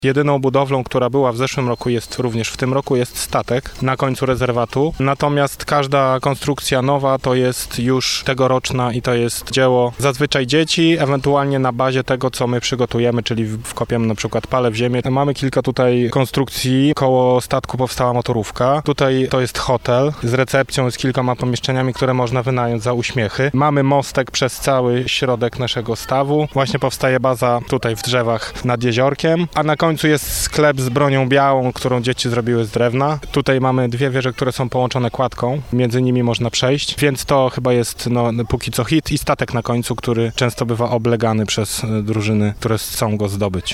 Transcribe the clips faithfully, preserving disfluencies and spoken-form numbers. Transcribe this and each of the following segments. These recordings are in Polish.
Jedyną budowlą, która była w zeszłym roku, jest również w tym roku, jest statek na końcu rezerwatu. Natomiast każda konstrukcja nowa to jest już tegoroczna i to jest dzieło zazwyczaj dzieci, ewentualnie na bazie tego, co my przygotujemy, czyli wkopiemy na przykład palę w ziemię. Mamy kilka tutaj konstrukcji. Koło statku powstała motorówka. Tutaj to jest hotel z recepcją, z kilkoma pomieszczeniami, które można wynająć za uśmiechy. Mamy mostek przez cały środek naszego stawu. Właśnie powstaje baza tutaj w drzewach nad jeziorkiem, a na końcu jest sklep z bronią białą, którą dzieci zrobiły z drewna. Tutaj mamy dwie wieże, które są połączone kładką. Między nimi można przejść, więc to chyba jest no, póki co hit i statek na końcu, który często bywa oblegany przez drużyny, które chcą go zdobyć.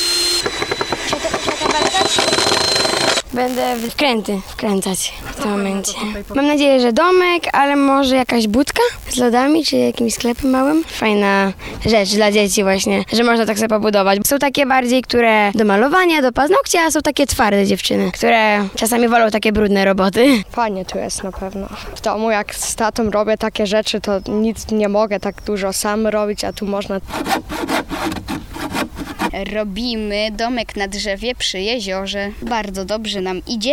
Będę wkręty wkręcać w tym momencie. Mam nadzieję, że domek, ale może jakaś budka z lodami, czy jakimś sklepem małym. Fajna rzecz dla dzieci właśnie, że można tak sobie pobudować. Są takie bardziej, które do malowania, do paznokcia, a są takie twarde dziewczyny, które czasami wolą takie brudne roboty. Fajnie tu jest na pewno. W domu jak z tatą robię takie rzeczy, to nic nie mogę tak dużo sam robić, a tu można... Robimy domek na drzewie przy jeziorze. Bardzo dobrze nam idzie.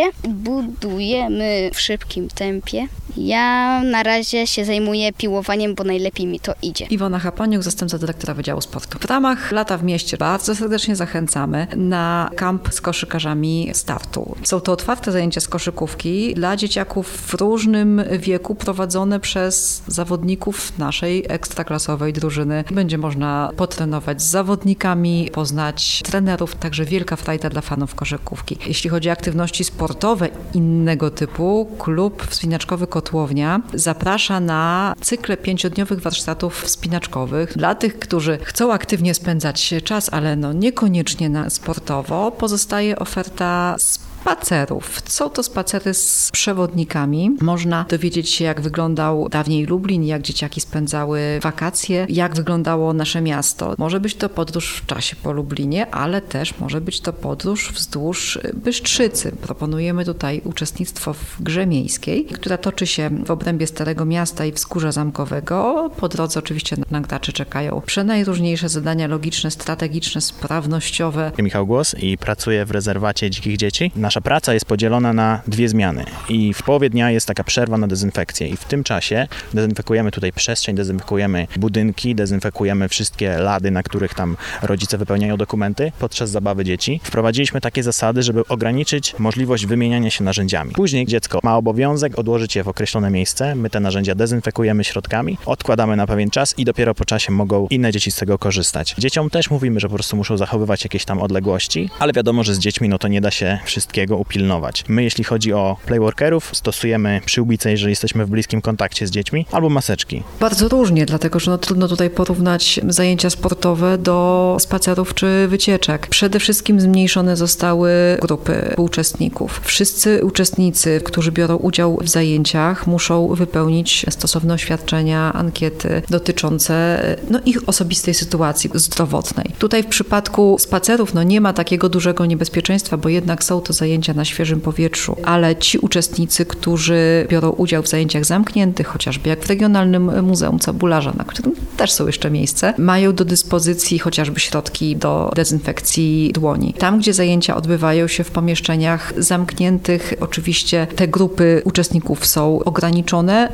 Budujemy w szybkim tempie. Ja na razie się zajmuję piłowaniem, bo najlepiej mi to idzie. Iwona Chaponiuk, zastępca dyrektora Wydziału Sportu. W ramach Lata w mieście bardzo serdecznie zachęcamy na kamp z koszykarzami startu. Są to otwarte zajęcia z koszykówki dla dzieciaków w różnym wieku prowadzone przez zawodników naszej ekstraklasowej drużyny. Będzie można potrenować z zawodnikami, poznać trenerów, także wielka frajda dla fanów koszykówki. Jeśli chodzi o aktywności sportowe innego typu, klub wspinaczkowy Kotłownia zaprasza na cykle pięciodniowych warsztatów wspinaczkowych. Dla tych, którzy chcą aktywnie spędzać czas, ale no niekoniecznie na sportowo, pozostaje oferta spacerów. Są to spacery z przewodnikami. Można dowiedzieć się, jak wyglądał dawniej Lublin, jak dzieciaki spędzały wakacje, jak wyglądało nasze miasto. Może być to podróż w czasie po Lublinie, ale też może być to podróż wzdłuż Bystrzycy. Proponujemy tutaj uczestnictwo w grze miejskiej, która toczy się w obrębie Starego Miasta i Wzgórza Zamkowego. Po drodze oczywiście na graczy czekają przenajróżniejsze zadania logiczne, strategiczne, sprawnościowe. Michał Głos i pracuję w rezerwacie dzikich dzieci. Nasza praca jest podzielona na dwie zmiany i w połowie dnia jest taka przerwa na dezynfekcję i w tym czasie dezynfekujemy tutaj przestrzeń, dezynfekujemy budynki, dezynfekujemy wszystkie lady, na których tam rodzice wypełniają dokumenty podczas zabawy dzieci. Wprowadziliśmy takie zasady, żeby ograniczyć możliwość wymieniania się narzędziami. Później dziecko ma obowiązek odłożyć je w określone miejsce, my te narzędzia dezynfekujemy środkami, odkładamy na pewien czas i dopiero po czasie mogą inne dzieci z tego korzystać. Dzieciom też mówimy, że po prostu muszą zachowywać jakieś tam odległości, ale wiadomo, że z dziećmi no to nie da się wszystkiego upilnować. My, jeśli chodzi o playworkerów, stosujemy przyłbice, jeżeli jesteśmy w bliskim kontakcie z dziećmi, albo maseczki. Bardzo różnie, dlatego że no, trudno tutaj porównać zajęcia sportowe do spacerów czy wycieczek. Przede wszystkim zmniejszone zostały grupy uczestników. Wszyscy uczestnicy, którzy biorą udział w zajęciach, muszą wypełnić stosowne oświadczenia, ankiety dotyczące no, ich osobistej sytuacji zdrowotnej. Tutaj w przypadku spacerów no, nie ma takiego dużego niebezpieczeństwa, bo jednak są to zajęcia na świeżym powietrzu, ale ci uczestnicy, którzy biorą udział w zajęciach zamkniętych, chociażby jak w Regionalnym Muzeum Cebularza, na którym też są jeszcze miejsce, mają do dyspozycji chociażby środki do dezynfekcji dłoni. Tam, gdzie zajęcia odbywają się w pomieszczeniach zamkniętych, oczywiście te grupy uczestników są ograniczone.